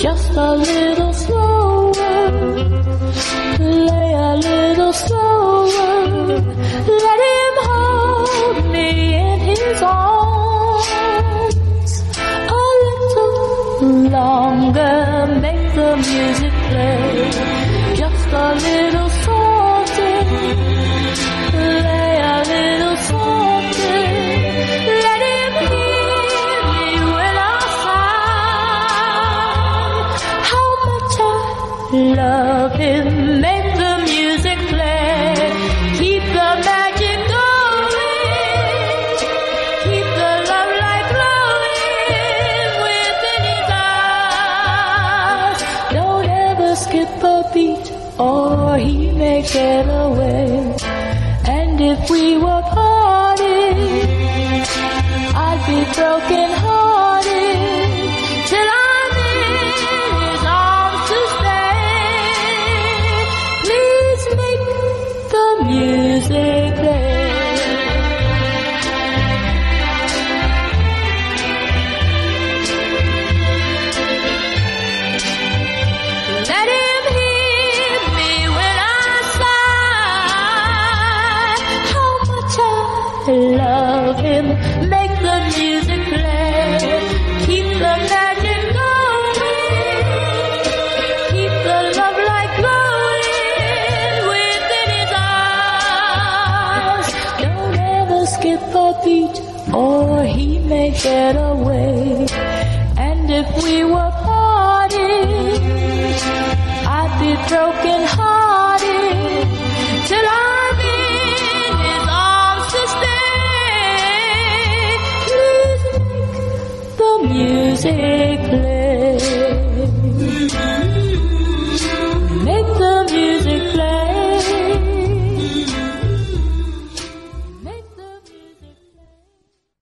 just a little slower, play a little slower, let him hold me in his arms. A little longer, make the music play, just a little softer, play a little softer, let him hear me when I sigh. How much I love him, make the music play, keep the magic going, keep the love light glowing within his eyes. Don't ever skip a beat or he may get away. And if we were parted, I'd be broken hearted till I'm in his arms to stay. Please make the music play. Let him hear me when I sigh. How much I love him, make the music play, keep the magic going, keep the love light glowing within his eyes. Don't ever skip a beat or he may get away. And if we were parted, I'd be broken hearted till I'm in his arms to stay. Please make the music play.